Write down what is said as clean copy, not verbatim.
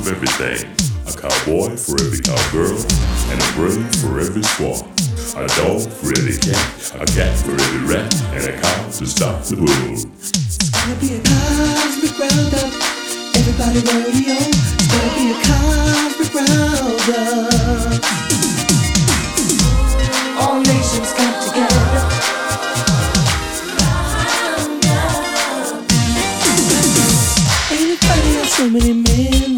of everything. A cowboy for every cowgirl, and a brave for every squaw. A dog for every cat, a cat for every rat, and a cow to stop the bull. It's gonna be a cosmic roundup, everybody rodeo. It's gonna be a cosmic